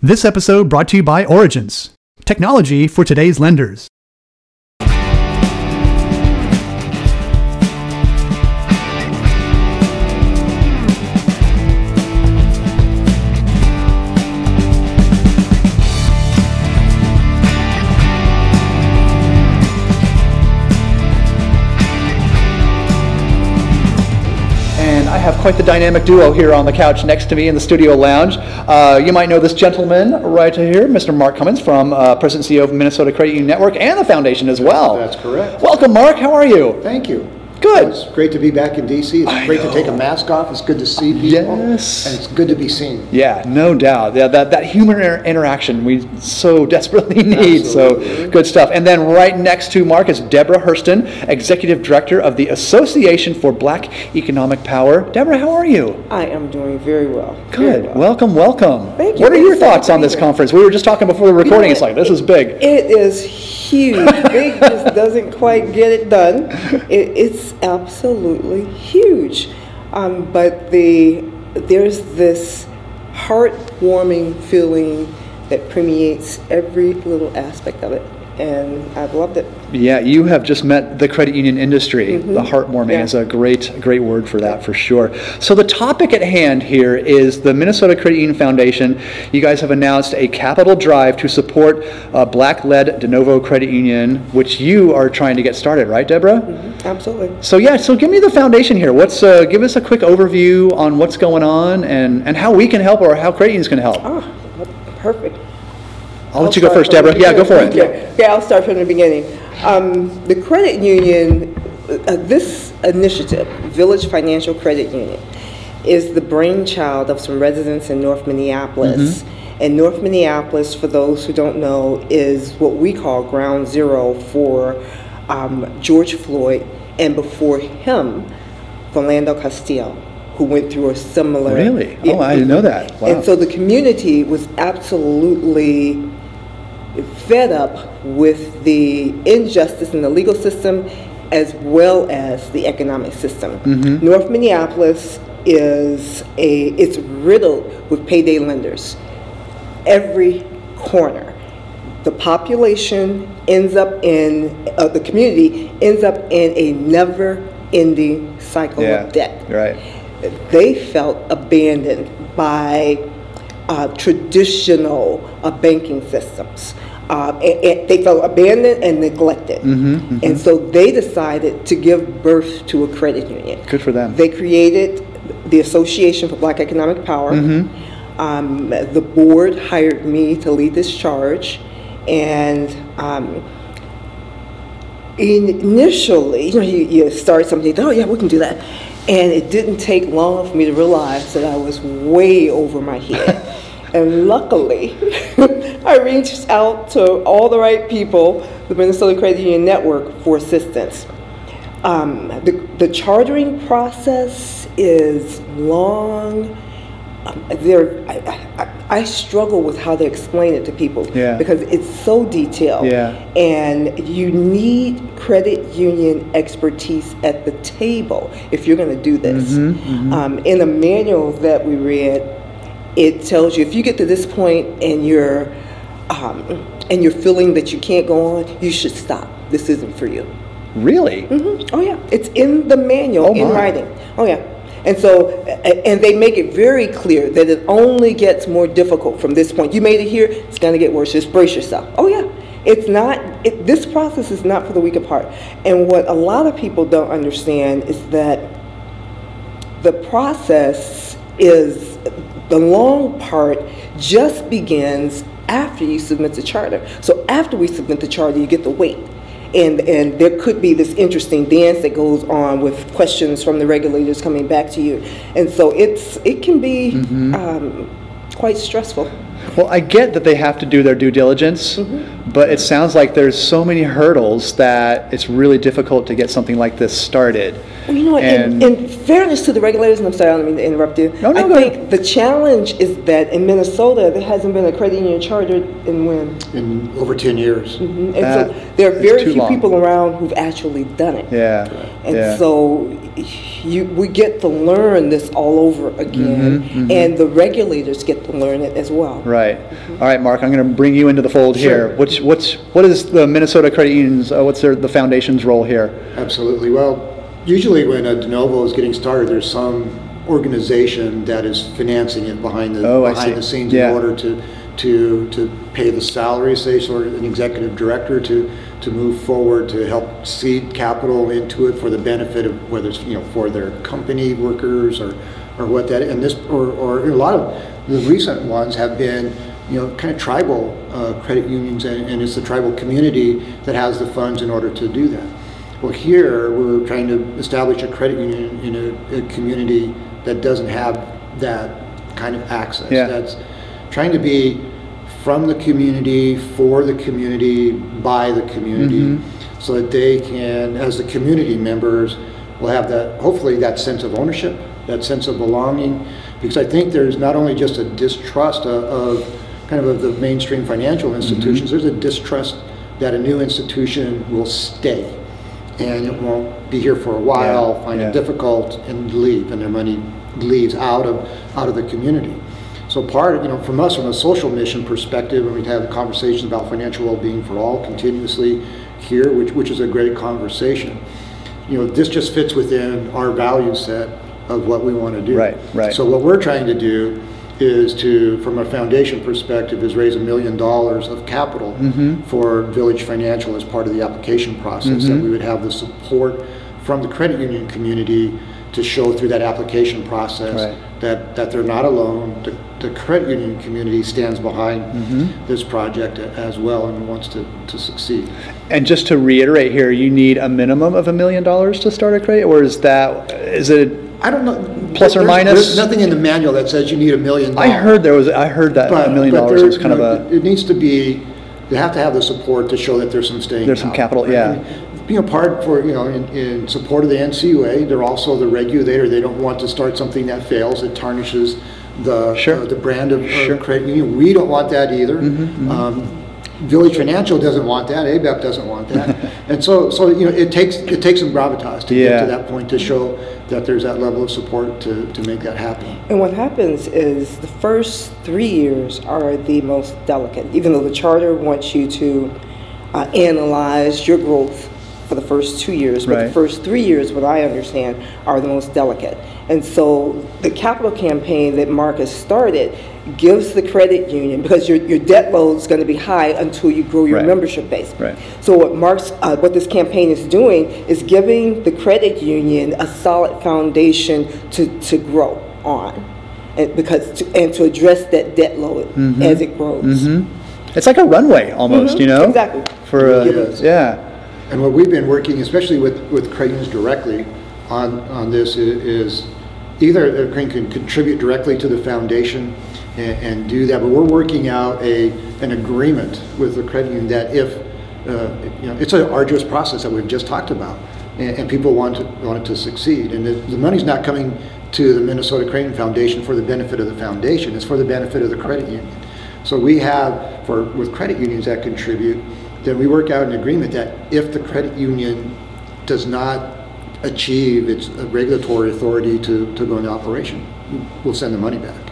This episode brought to you by Origins, technology for today's lenders. I have quite the dynamic duo here on the couch next to me in the studio lounge. You might know this gentleman right here, Mr. Mark Cummins from President and CEO of Minnesota Credit Union Network and the Foundation as well. That's correct. Welcome, Mark. How are you? Thank you. Good. It's great to be back in D.C. It's great to take a mask off. It's good to see people. Yes. And it's good to be seen. Yeah, no doubt. Yeah, that human interaction we so desperately need. Absolutely. So good stuff. And then right next to Mark is Deborah Hurston, Executive Director of the Association for Black Economic Power. Deborah, how are you? I am doing very well. Good. Very well. Welcome. Thank you. What are your Thanks for thoughts on having this me. conference? We were just talking before the recording. It's like, this is big. It is huge. Big just doesn't quite get it done. It's absolutely huge. But there's this heartwarming feeling that permeates every little aspect of it. And I've loved it. Yeah, you have just met the credit union industry. The heartwarming is a great word for that, for sure. So the topic at hand here is the Minnesota Credit Union Foundation. You guys have announced a capital drive to support Black-led de novo credit union, which you are trying to get started, right, Deborah? Absolutely. So so give me the foundation here. Give us a quick overview on what's going on and how we can help or how credit unions can help. Perfect. I'll let you go first, Deborah. Yeah, go for it. Yeah, I'll start from the beginning. The credit union, this initiative, Village Financial Credit Union, is the brainchild of some residents in North Minneapolis. And North Minneapolis, for those who don't know, is what we call ground zero for George Floyd, and before him, Philando Castile, who went through a similar... Really? Oh, I didn't know that. Wow. And so the community was absolutely fed up with the injustice in the legal system as well as the economic system. North Minneapolis it's riddled with payday lenders. Every corner. The population ends up the community ends up in a never-ending cycle of debt. Right. They felt abandoned by traditional banking systems. And they felt abandoned and neglected. And so they decided to give birth to a credit union. Good for them. They created the Association for Black Economic Power. The board hired me to lead this charge. And initially, you start something, oh yeah, we can do that. And it didn't take long for me to realize that I was way over my head. And luckily, I reached out to all the right people, the Minnesota Credit Union Network, for assistance. The chartering process is long. I struggle with how to explain it to people because it's so detailed. And you need credit union expertise at the table if you're going to do this. In the manual that we read, it tells you if you get to this point and you're feeling that you can't go on, you should stop. This isn't for you. Really? Oh yeah, it's in the manual in writing. Oh yeah. And so, and they make it very clear that it only gets more difficult from this point. You made it here, it's going to get worse. Just brace yourself. Oh yeah, it's not. This process is not for the weak of heart. And what a lot of people don't understand is that the process is the long part just begins after you submit the charter. So after we submit the charter, you get to wait. And there could be this interesting dance that goes on with questions from the regulators coming back to you. And so it can be quite stressful. Well, I get that they have to do their due diligence, but it sounds like there's so many hurdles that it's really difficult to get something like this started. Well, you know what, and fairness to the regulators, and I'm sorry, I don't mean to interrupt you. No, I go think ahead. the challenge is that in Minnesota, there hasn't been a credit union chartered in when? In over 10 years. And That so there are is very too few long. people around who've actually done it. Yeah. And yeah. so we get to learn this all over again, and the regulators get to learn it as well. Right. All right, Mark, I'm going to bring you into the fold here. What is the Minnesota Credit Unions, what's the foundation's role here? Absolutely. Well, usually when a de novo is getting started, there's some organization that is financing it behind the Oh, I see. behind the scenes Yeah. in order to pay the salary, say, or an executive director to move forward to help seed capital into it for the benefit of whether it's for their company workers or what that, and this or a lot of the recent ones have been kind of tribal credit unions, and it's the tribal community that has the funds in order to do that. Well, here we're trying to establish a credit union in a community that doesn't have that kind of access. Yeah. That's trying to be from the community, for the community, by the community, so that they can, as the community members, will have that, hopefully that sense of ownership, that sense of belonging, because I think there's not only just a distrust of the mainstream financial institutions, there's a distrust that a new institution will stay and it won't be here for a while, find it difficult, and leave, and their money leaves out of the community. So part, from us, from a social mission perspective, and we'd have the conversations about financial well-being for all continuously here, which is a great conversation. This just fits within our value set of what we want to do. Right, right. So what we're trying to do is from a foundation perspective, is raise $1 million of capital for Village Financial as part of the application process, that we would have the support from the credit union community to show through that application process that they're not alone. The credit union community stands behind this project as well and wants to succeed. And just to reiterate here, you need a minimum of $1 million to start a credit, or is it I don't know. Plus or minus? There's nothing in the manual that says you need $1 million. I heard that $1 million was kind of a. It needs to be. They have to have the support to show that there's some staying. There's some capital, right? yeah. And, part for in support of the NCUA, they're also the regulator. They don't want to start something that fails, that tarnishes the brand of credit union. We don't want that either. Village Financial doesn't want that. ABEP doesn't want that. And so it takes some gravitas to get to that point to show that there's that level of support to make that happen. And what happens is the first 3 years are the most delicate, even though the charter wants you to analyze your growth for the first 2 years, but the first 3 years, what I understand, are the most delicate. And so the capital campaign that Mark has started gives the credit union, because your debt load is going to be high until you grow your membership base. Right. So what this campaign is doing is giving the credit union a solid foundation to grow on, and to address that debt load as it grows. It's like a runway almost, Exactly. And what we've been working, especially with credit unions directly on this, is either they can contribute directly to the foundation and do that, but we're working out an agreement with the credit union that if it's an arduous process that we've just talked about, and people want it to succeed, and the money's not coming to the Minnesota Credit Union Foundation for the benefit of the foundation; it's for the benefit of the credit union. So we have, with credit unions that contribute, then we work out an agreement that if the credit union does not achieve its regulatory authority to go into operation, we'll send the money back.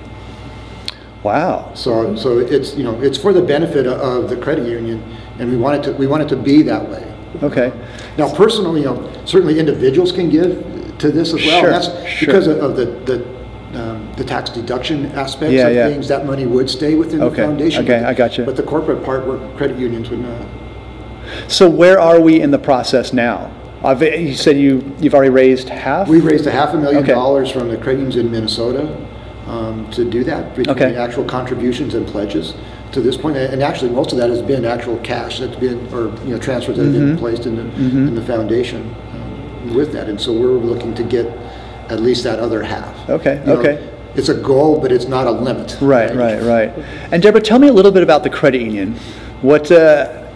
Wow. So it's it's for the benefit of the credit union, and we want it to be that way. Okay. Now, personally, certainly individuals can give to this as well. Sure, And that's because of the tax deduction aspects of things. That money would stay within the foundation. Okay, I got you. But the corporate part, where credit unions would not. So where are we in the process now? You said you've already raised half? We've raised $500,000 from the credit unions in Minnesota to do that, between the actual contributions and pledges to this point. And actually, most of that has been actual cash that's been, or transfers that have been placed in the foundation with that. And so we're looking to get at least that other half. Okay. It's a goal, but it's not a limit. Right. And Deborah, tell me a little bit about the credit union. What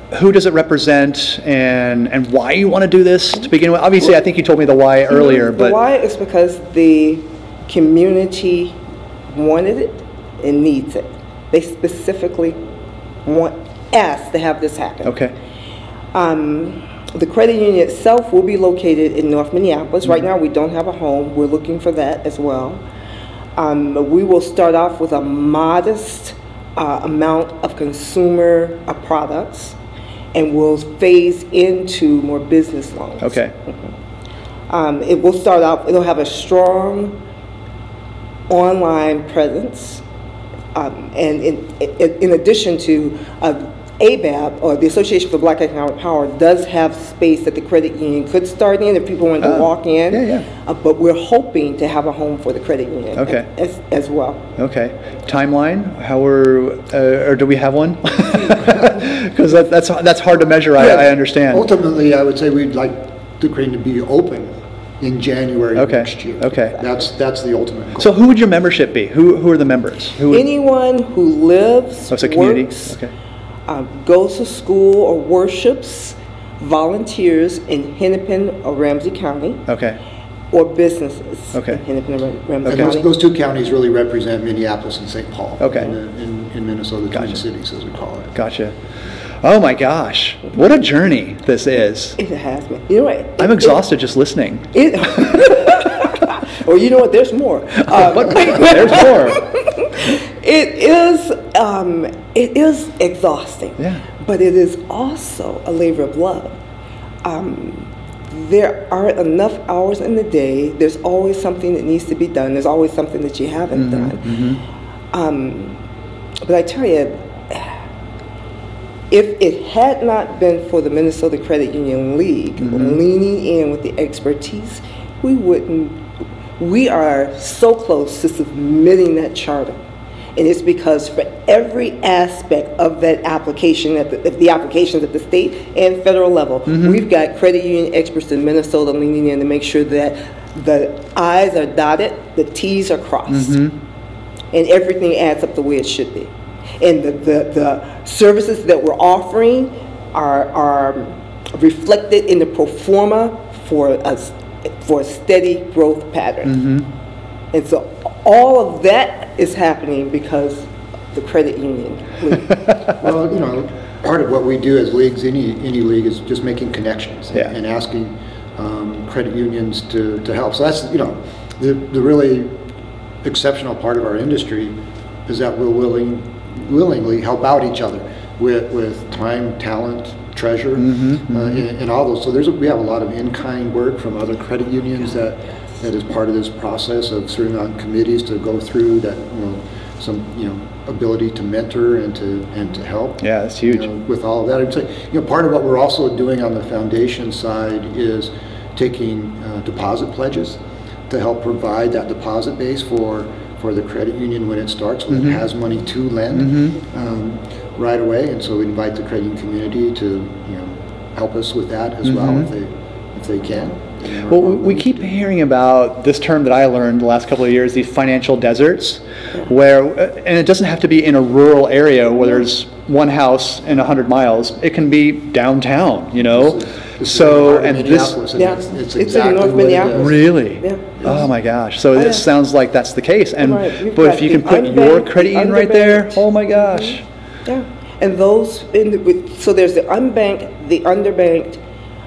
who does it represent, and why you want to do this to begin with? Obviously, I think you told me the why earlier, The but why is because the community wanted it and needs it. They specifically asked to have this happen. okay, The credit union itself will be located in North Minneapolis. Right now, we don't have a home. We're looking for that as well. We will start off with a modest amount of consumer products, and we'll phase into more business loans. okay, It will start out, it'll have a strong online presence. And in addition to ABAP, or the Association for Black Economic Power, does have space that the credit union could start in if people want to walk in. yeah. But we're hoping to have a home for the credit union Okay. as well. okay. Timeline? How or do we have one? Because that's hard to measure. I understand. Ultimately, I would say we'd like the credit union to be open in January Okay, next year. okay. That's the ultimate goal. So who would your membership be? Who are the members? Who would, Anyone who lives, oh, it's a community? works, Okay. goes to school or worships, volunteers in Hennepin or Ramsey County, Okay. or businesses Okay. in Hennepin or Ramsey Okay. And County. those two counties really represent Minneapolis and St. Paul. Okay. In Minnesota, the Twin Gotcha. Cities, as we call it. Gotcha. Oh my gosh. What a journey this is. It has been. You know what? I'm exhausted just listening. Or you know what? There's more. But wait, there's more. It is exhausting. Yeah. But it is also a labor of love. There aren't enough hours in the day. There's always something that needs to be done. There's always something that you haven't done. But I tell you, if it had not been for the Minnesota Credit Union League leaning in with the expertise, we are so close to submitting that charter. And it's because for every aspect of that application, the applications at the state and federal level, we've got credit union experts in Minnesota leaning in to make sure that the I's are dotted, the T's are crossed, and everything adds up the way it should be. And the services that we're offering are reflected in the pro forma for a steady growth pattern. And so all of that is happening because the credit union league. Well, part of what we do as leagues, any league, is just making connections Yeah. and asking credit unions to help. So that's, the really exceptional part of our industry is that we'll willingly help out each other with time, talent, treasure, and all those. So we have a lot of in-kind work from other credit unions that is part of this process of serving on committees to go through that, some ability to mentor and to help. Yeah, that's huge. With all of that, I'd say, part of what we're also doing on the foundation side is taking deposit pledges to help provide that deposit base for the credit union when it starts, when it has money to lend right away. And so we invite the credit union community to help us with that as well if they can. Well, we keep hearing about this term that I learned the last couple of years, these financial deserts, and it doesn't have to be in a rural area where there's one house in 100 miles. It can be downtown, So, and this, it's in exactly North what it Minneapolis. is. really? Yeah. Oh my gosh. So yeah. it sounds like that's the case. And Right. We've but got if you the can put your unbanked, credit union the right there, underbanked. oh my gosh. Yeah, and those so there's the unbanked, the underbanked,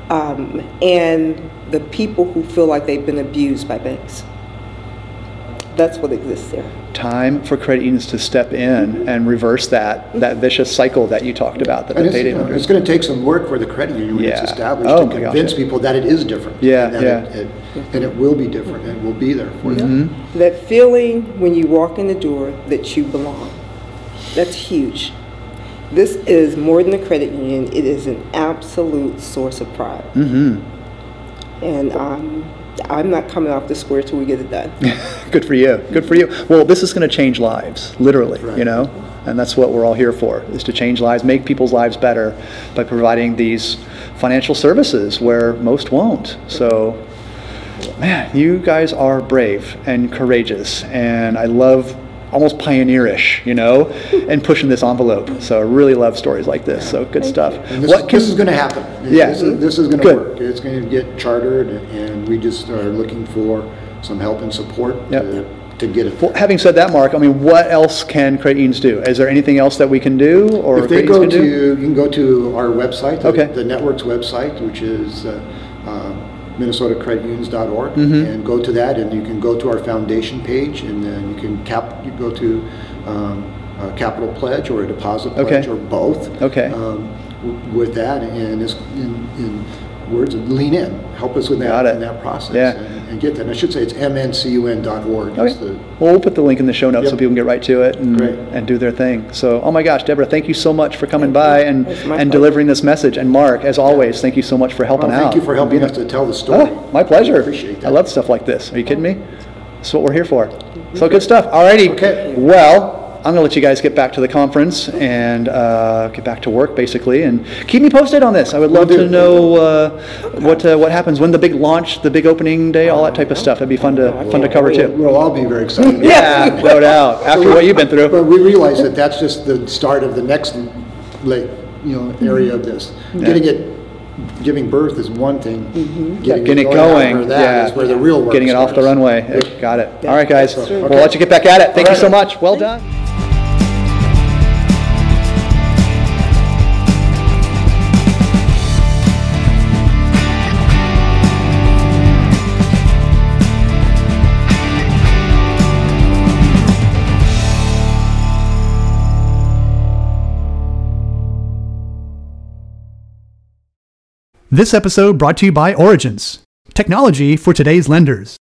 and the people who feel like they've been abused by banks. That's what exists there. Time for credit unions to step in and reverse that vicious cycle that you talked about, that And the payday lenders. it's going to take some work for the credit union when it's Yeah. established Oh to my gosh. convince people that it is different. Yeah, and that yeah. and it will be different and will be there for them. That feeling when you walk in the door that you belong, that's huge. This is more than a credit union. It is an absolute source of pride. And I'm not coming off the square till we get it done. Good for you. Good for you. Well, this is going to change lives, literally, Right. and that's what we're all here for, is to change lives, make people's lives better by providing these financial services where most won't. So, man, you guys are brave and courageous, and I love almost pioneerish, and pushing this envelope. So I really love stories like this. So good stuff. And this is going to happen. Yeah. This is going to Good. work. It's going to get chartered, and we just are looking for some help and support to get it. Well, having said that, Mark, I mean, what else can credit unions do? Is there anything else that we can do, or If they credit go unions can do? you can go to our website, Okay. the network's website, which is MinnesotaCreditUnions.org, Mm-hmm. and go to that, and you can go to our foundation page, and then you can you go to a capital pledge or a deposit pledge, Okay. or both. Okay. With that, and it's in words of lean in, help us with Got that it. in that process, Yeah. and get that. And I should say it's mncun.org. Okay. Well, we'll put the link in the show notes so Yep. people can get right to it Great. and do their thing. So, oh my gosh, Deborah, thank you so much for coming by and It's my pleasure. delivering this message. And Mark, as always, thank you so much for helping out. Thank you for helping us to tell the story. Oh, my pleasure. I appreciate that. I love stuff like this. Are you kidding me? That's what we're here for. So good stuff. Alrighty. Okay. Well, I'm going to let you guys get back to the conference and get back to work, basically, and keep me posted on this. I would love Will to do. know what happens when the big launch, the big opening day, all that type of stuff. That'd be fun to cover too. We'll all be very excited. Yeah, no doubt. After what you've been through. But we realize that that's just the start of the next area of this. Giving birth is one thing. Getting it going, after that is where the real work getting it off the starts. runway. Yep. Got it. All right, guys. Okay. We'll let you get back at it. Thank you All so right. much. Well done. This episode brought to you by Origins, technology for today's lenders.